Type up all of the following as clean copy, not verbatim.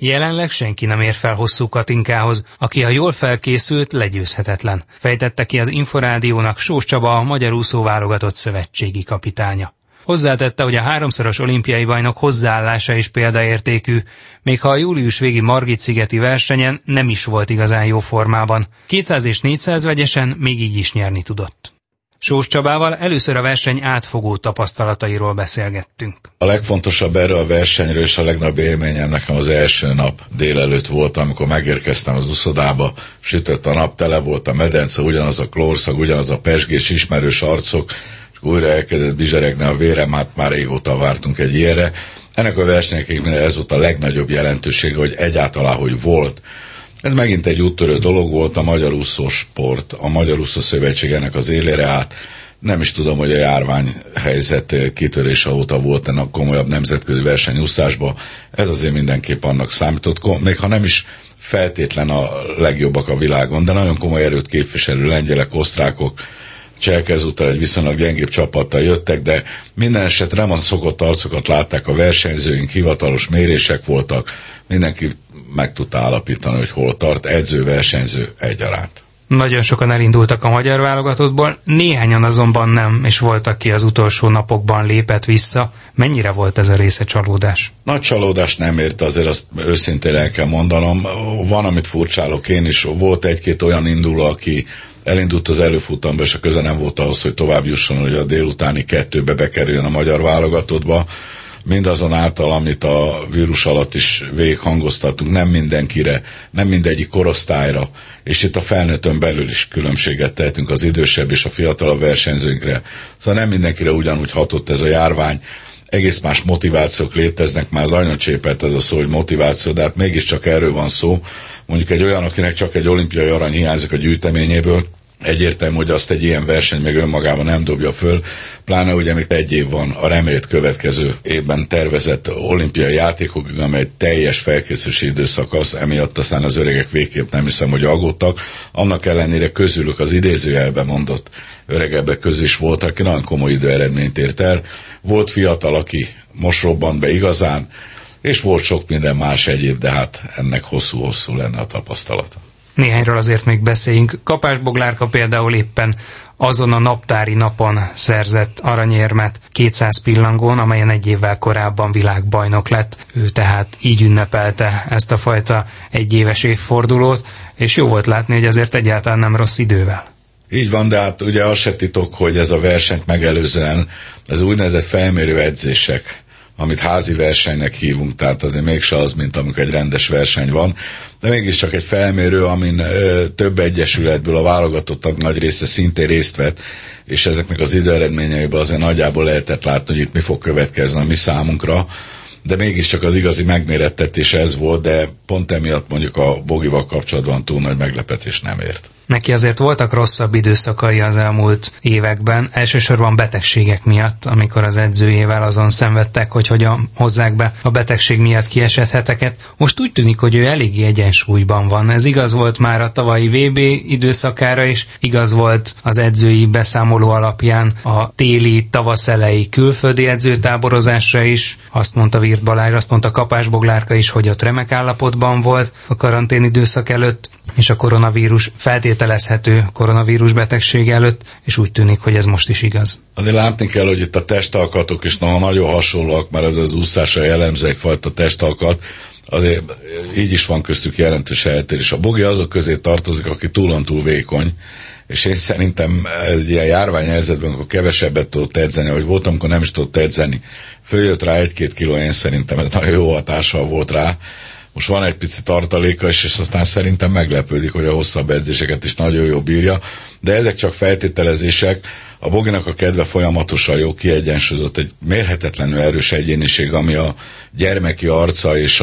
Jelenleg senki nem ér fel Hosszú Katinkához, aki, ha jól felkészült, legyőzhetetlen, fejtette ki az Inforádiónak Sós Csaba, a magyar úszóválogatott szövetségi kapitánya. Hozzátette, hogy a 3-szoros olimpiai bajnok hozzáállása is példaértékű, még ha a július végi Margit-szigeti versenyen nem is volt igazán jó formában. 200 és 400 vegyesen még így is nyerni tudott. Sós Csabával először a verseny átfogó tapasztalatairól beszélgettünk. A legfontosabb erről a versenyről és a legnagyobb élményem nekem az első nap délelőtt volt, amikor megérkeztem az uszodába, sütött a nap, tele volt a medence, ugyanaz a klórszag, ugyanaz a pezsgés, ismerős arcok, és újra elkezdett bizseregni a vérem, hát már régóta vártunk egy ilyenre. Ennek a versenynek ez volt a legnagyobb jelentősége, hogy egyáltalán hogy volt. Ez megint egy úttörő dolog volt, a Magyar Úszósport, a Magyar Úszó Szövetség ennek az élére állt. Nem is tudom, hogy a járványhelyzet kitörése óta volt ennek komolyabb nemzetközi versenyúszásban. Ez azért mindenképp annak számított, még ha nem is feltétlen a legjobbak a világon, de nagyon komoly erőt képviselő lengyelek, osztrákok, csehek ezúttal egy viszonylag gyengébb csapattal jöttek, de minden esetre nem a szokott arcokat látták a versenyzőink, hivatalos mérések voltak, mindenki meg tudta állapítani, hogy hol tart, edző, versenyző egyaránt. Nagyon sokan elindultak a magyar válogatottból, néhányan azonban nem, és volt, aki az utolsó napokban lépett vissza. Mennyire volt ez a része csalódás? Nagy csalódás nem érte, azért azt őszintén el kell mondanom. Van, amit furcsálok én is, volt egy-két olyan induló, aki elindult az előfutamba, és a köze nem volt ahhoz, hogy tovább jusson, hogy a délutáni 2-be bekerüljön a magyar válogatottba. Mindazonáltal, amit a vírus alatt is végighangoztatunk, nem mindenkire, nem mindegyik korosztályra, és itt a felnőttön belül is különbséget tehetünk az idősebb és a fiatalabb versenyzőnkre. Szóval nem mindenkire ugyanúgy hatott ez a járvány, egész más motivációk léteznek, már az anyoncsépelt ez a szó, hogy motiváció, de hát mégiscsak erről van szó. Mondjuk egy olyan, akinek csak egy olimpiai arany hiányzik a gyűjteményéből, egyértelmű, hogy azt egy ilyen verseny meg önmagában nem dobja föl, pláne ugye még egy év van a remélt következő évben tervezett olimpiai játékokig, amely teljes felkészülési időszakasz, emiatt aztán az öregek végképp nem hiszem, hogy aggódtak. Annak ellenére közülük az idézőjelben mondott öregebbek közül is volt, aki nagyon komoly időeredményt ért el. Volt fiatal, aki most robbant be igazán, és volt sok minden más egyéb, de hát ennek hosszú-hosszú lenne a tapasztalata. Néhányról azért még beszéljünk. Kapás Boglárka például éppen azon a naptári napon szerzett aranyérmet 200 pillangón, amelyen egy évvel korábban világbajnok lett. Ő tehát így ünnepelte ezt a fajta egyéves évfordulót, és jó volt látni, hogy azért egyáltalán nem rossz idővel. Így van, de hát ugye az se titok, hogy ez a versenyt megelőzően ez úgynevezett felmérő edzések, amit házi versenynek hívunk, tehát azért mégse az, mint amikor egy rendes verseny van, de mégiscsak egy felmérő, amin több egyesületből a válogatottak nagy része szintén részt vett, és ezeknek az időeredményeiben azért nagyjából lehetett látni, hogy itt mi fog következni a mi számunkra, de mégiscsak az igazi megmérettetés ez volt, de pont emiatt mondjuk a Bogival kapcsolatban túl nagy meglepetés nem ért. Neki azért voltak rosszabb időszakai az elmúlt években, elsősorban betegségek miatt, amikor az edzőjével azon szenvedtek, hogy hogyan hozzák be a betegség miatt kiesett heteket. Most úgy tűnik, hogy ő eléggé egyensúlyban van. Ez igaz volt már a tavalyi VB időszakára is, igaz volt az edzői beszámoló alapján a téli, tavaszelei külföldi edzőtáborozásra is. Azt mondta Virt Balázs, azt mondta Kapás Boglárka is, hogy ott remek állapotban volt a karantén időszak előtt, és a koronavírus feltételezhető koronavírus betegség előtt, és úgy tűnik, hogy ez most is igaz. Azért látni kell, hogy itt a testalkatok is nagyon hasonlóak, mert ez az úszásra jellemző egyfajta testalkat, azért így is van köztük jelentős eltérés. A Bogi azok közé tartozik, aki túlontúl vékony, és én szerintem egy ilyen járványhelyzetben, amikor kevesebbet tudott edzeni, ahogy volt, amikor nem is tudott edzeni, följött rá 1-2 kiló, én szerintem ez nagyon jó hatással volt rá. Most van egy pici tartaléka, és aztán szerintem meglepődik, hogy a hosszabb edzéseket is nagyon jó bírja, de ezek csak feltételezések. A Boginak a kedve folyamatosan jó, kiegyensúlyozott, egy mérhetetlenül erős egyéniség, ami a gyermeki arca és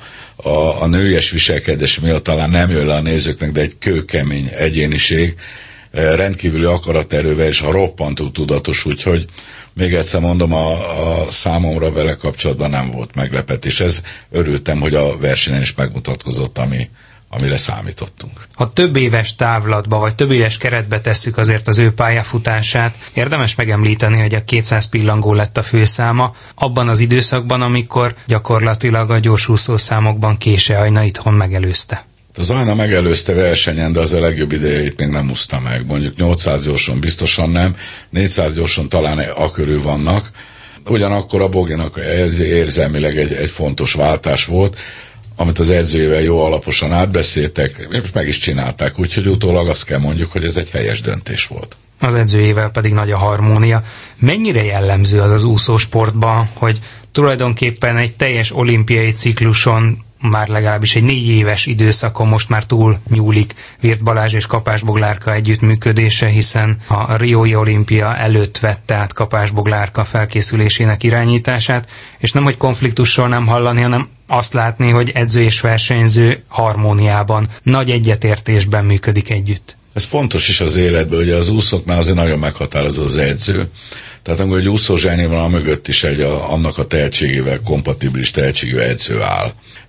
a nőies viselkedés miatt talán nem jön le a nézőknek, de egy kőkemény egyéniség, rendkívüli akaraterővel és a roppantú tudatos, úgyhogy még egyszer mondom, a számomra vele kapcsolatban nem volt meglepetés. Ez örültem, hogy a versenyen is megmutatkozott, amire számítottunk. Ha több éves távlatba, vagy több éves keretbe tesszük azért az ő pályafutását, érdemes megemlíteni, hogy a 200 pillangó lett a főszáma, abban az időszakban, amikor gyakorlatilag a gyorsúszó számokban Késé Ajna itthon megelőzte. Az Ajna megelőzte versenyen, de az a legjobb idejét még nem úszta meg. Mondjuk 800 gyorson biztosan nem, 400 gyorson talán a körül vannak. Ugyanakkor a Boginak ez érzelmileg egy fontos váltás volt, amit az edzőjével jó alaposan átbeszéltek, és meg is csinálták, úgyhogy utólag azt kell mondjuk, hogy ez egy helyes döntés volt. Az edzőjével pedig nagy a harmónia. Mennyire jellemző az úszósportban, hogy tulajdonképpen egy teljes olimpiai cikluson, már legalábbis egy 4 éves időszakon most már túl nyúlik Wirth Balázs és Kapás Boglárka együttműködése, hiszen a Riói olimpia előtt vette át Kapás Boglárka felkészülésének irányítását, és nem, hogy konfliktusról nem hallani, hanem azt látni, hogy edző és versenyző harmóniában, nagy egyetértésben működik együtt. Ez fontos is az életben, ugye az úszóknál azért nagyon meghatározó az edző. Tehát amikor egy úszó zseni van, a mögött is annak a tehetségével, kompatibilis tehetségű edző áll.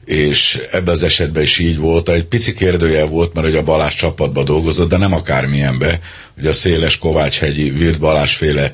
És ebben az esetben is így volt. Egy pici kérdőjel volt, mert ugye a Balázs csapatban dolgozott, de nem akármilyenbe. Ugye a széles Kovács-hegyi, Wirth Balázs féle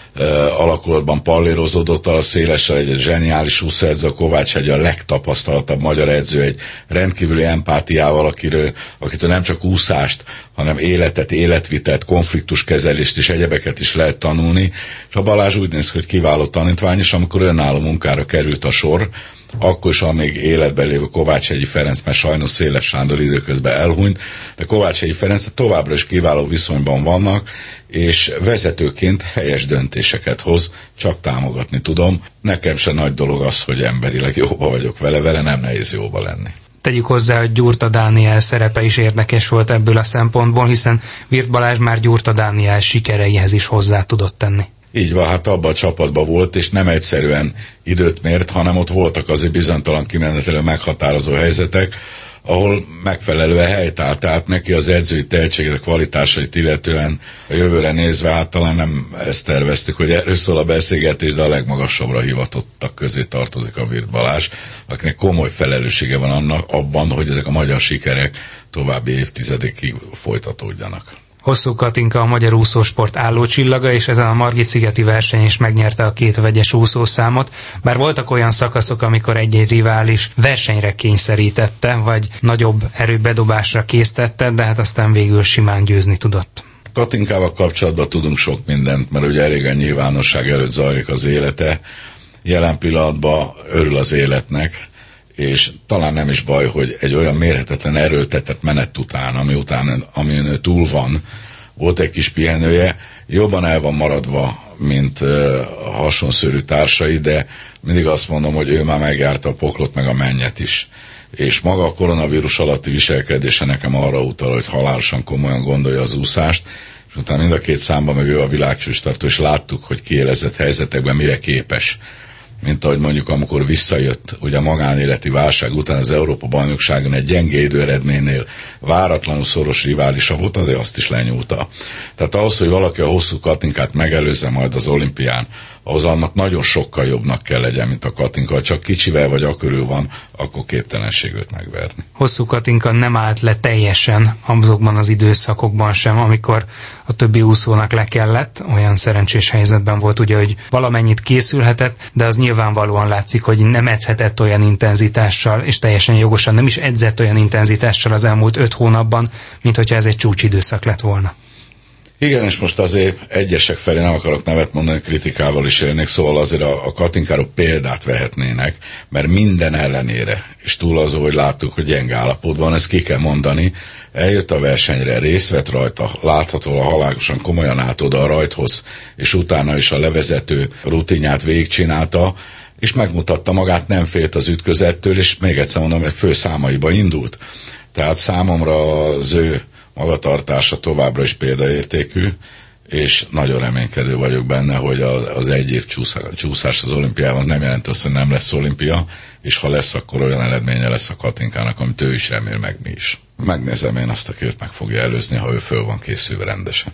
alakulatban pallérozódott, a széles egy zseniális úszóedző, a Kovács-hegy a legtapasztaltabb magyar edző, egy rendkívüli empátiával, akitől nem csak úszást, hanem életet, életvitet, konfliktuskezelést és egyebeket is lehet tanulni. És a Balázs úgy néz ki, hogy kiváló tanítvány, és amikor önálló munkára került a sor, akkor is, amíg életben lévő Kovács-hegyi Ferenc, mert sajnos Széles Sándor időközben elhunyt, de Kovács-hegyi Ferenc továbbra is kiváló viszonyban vannak, és vezetőként helyes döntéseket hoz, csak támogatni tudom. Nekem se nagy dolog az, hogy emberileg jóba vagyok vele nem nehéz jóba lenni. Tegyük hozzá, hogy Gyurta Dániel szerepe is érdekes volt ebből a szempontból, hiszen Wirth Balázs már Gyurta Dániel sikereihez is hozzá tudott tenni. Így van, hát abban a csapatban volt, és nem egyszerűen időt mért, hanem ott voltak azért bizonytalan kimenetelő meghatározó helyzetek, ahol megfelelően helytált, tehát neki az edzői tehetségek, kvalitásait illetően a jövőre nézve talán nem ezt terveztük, hogy erről szól a beszélgetés, de a legmagasabbra hivatottak közé tartozik a Wirth Balázs, akinek komoly felelőssége van abban, hogy ezek a magyar sikerek további évtizedekig folytatódjanak. Hosszú Katinka a magyar úszósport állócsillaga, és ezen a Margit-szigeti verseny is megnyerte a 2 vegyes úszószámot, bár voltak olyan szakaszok, amikor egy-egy rivális versenyre kényszerítette, vagy nagyobb erőbedobásra késztette, de hát aztán végül simán győzni tudott. Katinkával kapcsolatban tudunk sok mindent, mert ugye elég a nyilvánosság előtt zajlik az élete. Jelen pillanatban örül az életnek, és talán nem is baj, hogy egy olyan mérhetetlen erőltetett menet után, amin ő túl van, volt egy kis pihenője, jobban el van maradva, mint hasonszörű társai, de mindig azt mondom, hogy ő már megjárta a poklot, meg a mennyet is. És maga a koronavírus alatti viselkedése nekem arra utal, hogy halálosan komolyan gondolja az úszást, és utána mind a 2 számban meg ő a világcsúcstartó, és láttuk, hogy kiélezett helyzetekben mire képes. Mint ahogy mondjuk, amikor visszajött ugye a magánéleti válság után az Európa-bajnokságon egy gyenge időeredménynél váratlanul szoros riválisa volt, azért azt is lenyúlta. Tehát ahhoz, hogy valaki a Hosszú Katinkát megelőzze majd az olimpián, ahhoz annak nagyon sokkal jobbnak kell legyen, mint a Katinka. Csak kicsivel vagy akörül van, akkor képtelenség őt megverni. Hosszú Katinka nem állt le teljesen azokban az időszakokban sem, amikor a többi úszónak le kellett. Olyan szerencsés helyzetben volt ugye, hogy valamennyit készülhetett, de az nyilvánvalóan látszik, hogy nem edzhetett olyan intenzitással, és teljesen jogosan nem is edzett olyan intenzitással az elmúlt 5 hónapban, mint hogyha ez egy csúcsidőszak lett volna. Igen, és most azért egyesek felé nem akarok nevet mondani, kritikával is élnék, szóval azért a Katinkáról példát vehetnének, mert minden ellenére, és túl azon, hogy láttuk, hogy gyenge állapotban, ezt ki kell mondani, eljött a versenyre, részt vett rajta, láthatóan halálosan komolyan állt oda a rajthoz, és utána is a levezető rutinját végigcsinálta, és megmutatta magát, nem félt az ütközettől, és még egyszer mondom, hogy főszámaiba indult. Tehát számomra az ő magatartása továbbra is példaértékű, és nagyon reménykedő vagyok benne, hogy az egy év csúszás az olimpiában az nem jelenti azt, hogy nem lesz olimpia, és ha lesz, akkor olyan eredménye lesz a Katinkának, amit ő is remél, meg mi is. Megnézem én azt, aki őt meg fogja előzni, ha ő föl van készülve rendesen.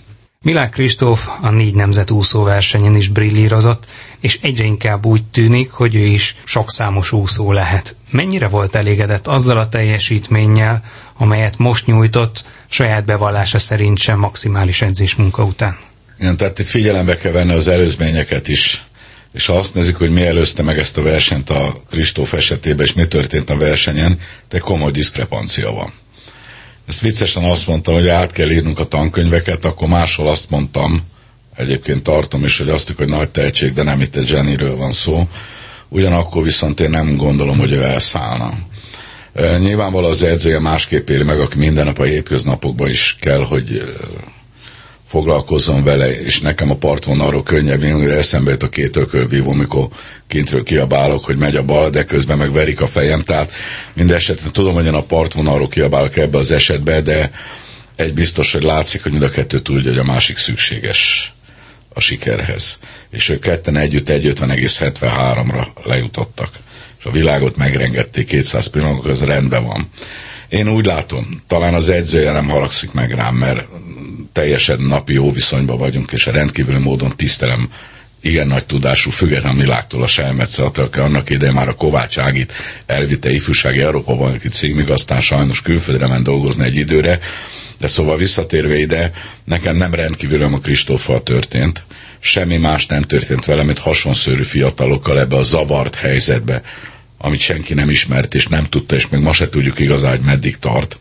Milák Kristóf a 4 nemzet úszóversenyen is brillírozott, és egyre inkább úgy tűnik, hogy ő is sokszámos úszó lehet. Mennyire volt elégedett azzal a teljesítménnyel, amelyet most nyújtott, saját bevallása szerint sem maximális edzésmunka után? Igen, tehát itt figyelembe kell venni az előzményeket is, és ha azt nézzük, hogy mi előzte meg ezt a versenyt a Kristóf esetében, és mi történt a versenyen, de komoly diszkrepancia van. Ezt viccesen azt mondtam, hogy át kell írnunk a tankönyveket, akkor máshol azt mondtam, egyébként tartom is, hogy azt hogy nagy tehetség, de nem itt egy zseniről van szó. Ugyanakkor viszont én nem gondolom, hogy ő elszállna. Nyilvánvalóan az edzője másképp éli meg, aki minden nap a hétköznapokban is kell, hogy foglalkozzon vele, és nekem a partvonalról könnyebb, én eszembe jut a 2 ökölvívó, mikor kintről kiabálok, hogy megy a bal, de közben meg verik a fejem, tehát minden esetben tudom, hogy én a partvonalról kiabálok ebbe az esetbe, de egy biztos, hogy látszik, hogy mind a kettő tudja, hogy a másik szükséges a sikerhez. És ők ketten együtt 1:50,73-ra lejutottak. És a világot megrengették 200 pillanatok, ez rendben van. Én úgy látom, talán az edzője nem haragszik meg rám, mert teljesen napi jó viszonyban vagyunk, és rendkívüli módon tisztelem igen nagy tudású, független Miláktól a Selmecel, aki annak idején már a Kovács Ágit elvitte ifjúsági Európa-bajnoki címig, aztán sajnos külföldre ment dolgozni egy időre, de szóval visszatérve ide, nekem nem rendkívül a Kristóffal történt, semmi más nem történt vele, mint hasonszörű fiatalokkal ebbe a zavart helyzetbe, amit senki nem ismert, és nem tudta, és még ma se tudjuk igazán, hogy meddig tart.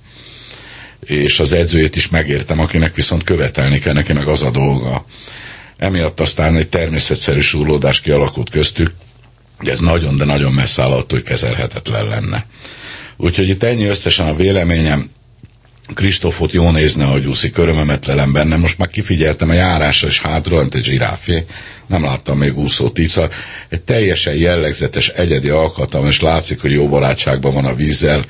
És az edzőjét is megértem, akinek viszont követelni kell, neki meg az a dolga. Emiatt aztán egy természetszerű súrlódás kialakult köztük, de ez nagyon, de nagyon messze áll attól, hogy kezelhetetlen lenne. Úgyhogy itt ennyi összesen a véleményem. Kristófot jó nézne, hogy úszik, örömömet lelem benne. Most már kifigyeltem a járásra, és hátra, mint egy zsiráfé. Nem láttam még úszót így, szóval egy teljesen jellegzetes, egyedi alkalom, és látszik, hogy jó barátságban van a vízzel.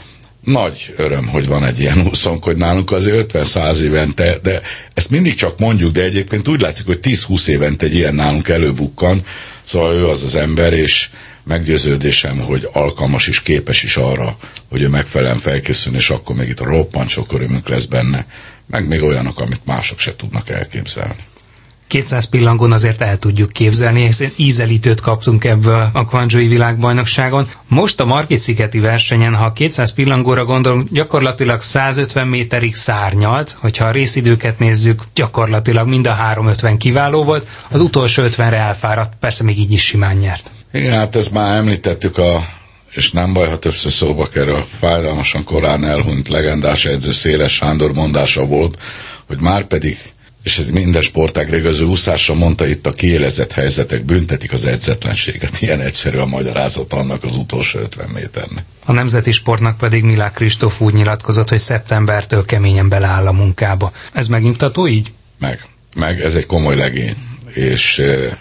Nagy öröm, hogy van egy ilyen úszónk, hogy nálunk azért 50-100 évente, de ezt mindig csak mondjuk, de egyébként úgy látszik, hogy 10-20 évente egy ilyen nálunk előbukkan, szóval ő az az ember, és meggyőződésem, hogy alkalmas és képes is arra, hogy ő megfelelően felkészül, és akkor még itt roppant sok örömünk lesz benne, meg még olyanok, amit mások se tudnak elképzelni. 200 pillangón azért el tudjuk képzelni, hiszen ízelítőt kaptunk ebből a Kwanzsói világbajnokságon. Most a Margit-szigeti versenyen, ha 200 pillangóra gondolunk, gyakorlatilag 150 méterig szárnyalt, hogyha a részidőket nézzük, gyakorlatilag mind a 350 kiváló volt, az utolsó 50-re elfáradt, persze még így is simán nyert. Igen, hát ezt már említettük, és nem baj, ha többször szóba kerül, a fájdalmasan korán elhunyt legendás edző Széles Sándor mondása volt, hogy már pedig, és ez minden sportág régöző úszásra mondta, itt a kiélezett helyzetek büntetik az edzetlenséget. Ilyen egyszerű a magyarázat annak az utolsó 50 méternek. A nemzeti sportnak pedig Milák Kristóf úgy nyilatkozott, hogy szeptembertől keményen beleáll a munkába. Ez megnyugtató így? Meg ez egy komoly legény, és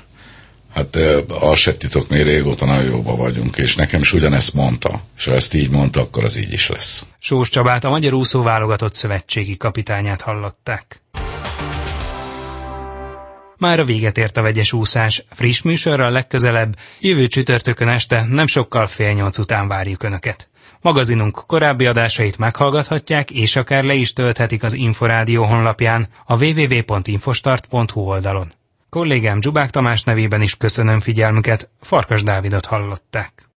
hát az se titok, mi régóta nagyon jóban vagyunk, és nekem is ugyanezt mondta, és ha ezt így mondta, akkor az így is lesz. Sós Csabát, a Magyar Úszó Válogatott szövetségi kapitányát hallották. Mára véget ért a vegyes úszás. Friss műsorral legközelebb, jövő csütörtökön este, nem sokkal 7:30 után várjuk Önöket. Magazinunk korábbi adásait meghallgathatják, és akár le is tölthetik az Inforádió honlapján, a www.infostart.hu oldalon. Kollégám Dzsubák Tamás nevében is köszönöm figyelmüket, Farkas Dávidot hallották.